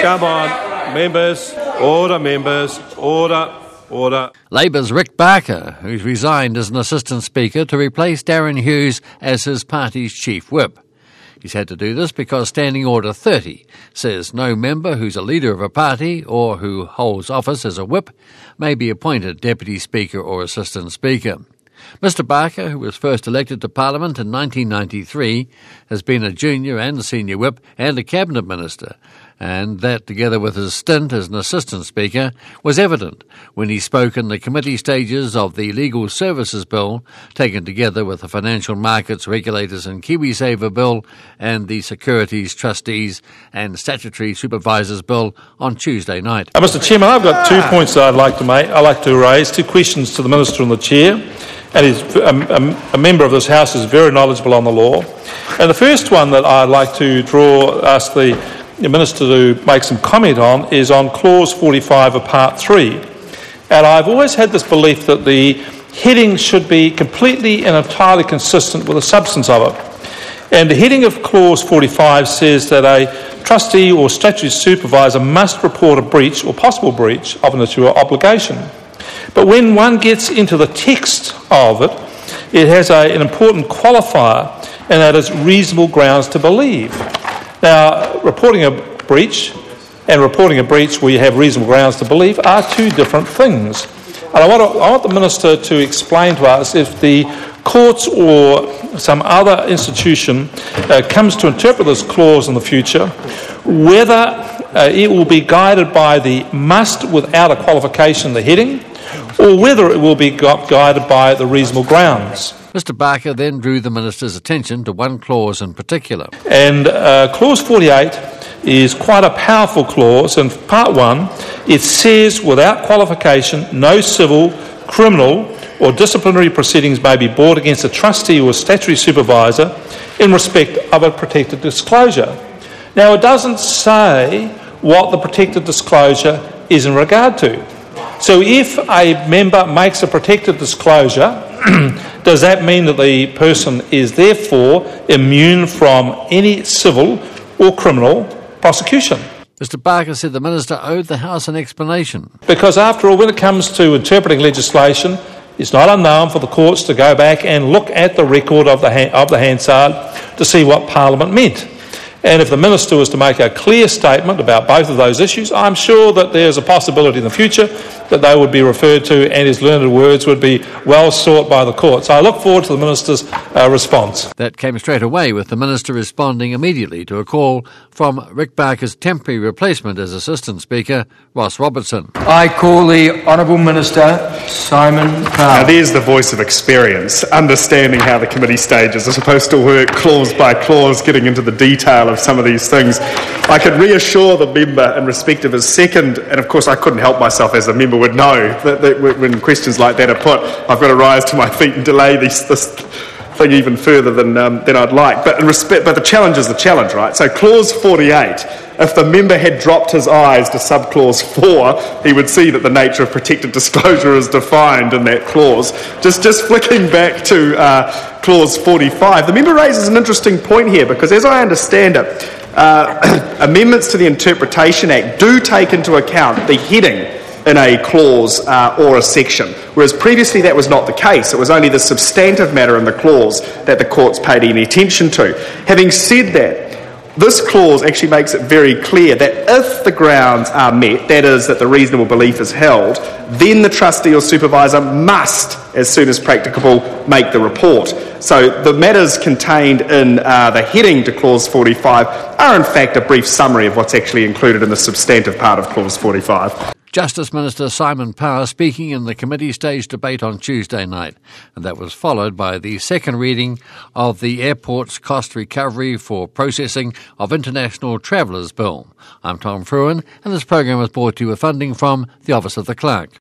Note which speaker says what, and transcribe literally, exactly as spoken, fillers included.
Speaker 1: Come on, members. Order, members. Order. Order.
Speaker 2: Labor's Rick Barker, who's resigned as an Assistant Speaker to replace Darren Hughes as his party's Chief Whip. He's had to do this because Standing Order thirty says no member who's a leader of a party or who holds office as a whip may be appointed Deputy Speaker or Assistant Speaker. Mister Barker, who was first elected to Parliament in nineteen ninety-three, has been a junior and a senior whip and a cabinet minister, and that, together with his stint as an assistant speaker, was evident when he spoke in the committee stages of the Legal Services Bill, taken together with the Financial Markets Regulators and KiwiSaver Bill and the Securities Trustees and Statutory Supervisors Bill on Tuesday night.
Speaker 3: Uh, Mister Chairman, I've got two points that I'd like to make. I'd like to raise two questions to the Minister and the Chair. And he's a, a, a member of this House is very knowledgeable on the law. And the first one that I'd like to draw, ask the the Minister to make some comment on is on Clause forty-five of Part three. And I've always had this belief that the heading should be completely and entirely consistent with the substance of it. And the heading of Clause forty-five says that a trustee or statutory supervisor must report a breach or possible breach of an issue or obligation. But when one gets into the text of it, it has a, an important qualifier, and that is reasonable grounds to believe. Now, reporting a breach and reporting a breach where you have reasonable grounds to believe are two different things. And I want, to, I want the Minister to explain to us if the courts or some other institution uh, comes to interpret this clause in the future, whether uh, it will be guided by the must without a qualification, the heading, or whether it will be gu- guided by the reasonable grounds.
Speaker 2: Mister Barker then drew the Minister's attention to one clause in particular.
Speaker 3: And uh, Clause forty-eight is quite a powerful clause. In Part one, it says, without qualification, no civil, criminal or disciplinary proceedings may be brought against a trustee or statutory supervisor in respect of a protected disclosure. Now, it doesn't say what the protected disclosure is in regard to. So if a member makes a protected disclosure, does that mean that the person is therefore immune from any civil or criminal prosecution?
Speaker 2: Mister Barker said the Minister owed the House an explanation.
Speaker 3: Because after all, when it comes to interpreting legislation, it's not unknown for the courts to go back and look at the record of the, of the Hansard to see what Parliament meant. And if the Minister was to make a clear statement about both of those issues, I'm sure that there's a possibility in the future that they would be referred to and his learned words would be well sought by the court. So I look forward to the Minister's uh, response.
Speaker 2: That came straight away, with the Minister responding immediately to a call from Rick Barker's temporary replacement as Assistant Speaker, Ross Robertson.
Speaker 4: I call the Honourable Minister, Simon Power.
Speaker 5: Now there's the voice of experience, understanding how the committee stages are supposed to work clause by clause, getting into the detail of some of these things. I could reassure the member in respect of his second, and of course I couldn't help myself as a member would know, that, that when questions like that are put, I've got to rise to my feet and delay this, this thing even further than um, than I'd like. But in respect, but the challenge is the challenge, right? So clause forty-eight, if the member had dropped his eyes to subclause four, he would see that the nature of protected disclosure is defined in that clause. Just just flicking back to uh, clause forty-five, the member raises an interesting point here, because as I understand it, uh, amendments to the Interpretation Act do take into account the heading in a clause uh, or a section, whereas previously that was not the case. It was only the substantive matter in the clause that the courts paid any attention to. Having said that, this clause actually makes it very clear that if the grounds are met, that is, that the reasonable belief is held, then the trustee or supervisor must, as soon as practicable, make the report. So the matters contained in uh, the heading to clause forty-five are in fact a brief summary of what's actually included in the substantive part of clause forty-five.
Speaker 2: Justice Minister Simon Power speaking in the committee stage debate on Tuesday night, and that was followed by the second reading of the Airport's Cost Recovery for Processing of International Travellers Bill. I'm Tom Fruin, and this program was brought to you with funding from the Office of the Clerk.